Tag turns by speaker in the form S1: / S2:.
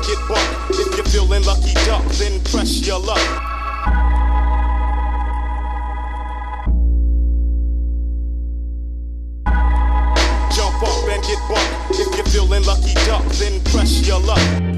S1: get bucked. If you're feeling lucky duck, then press your luck. Jump up and get bucked. If you're feeling lucky duck, then press your luck.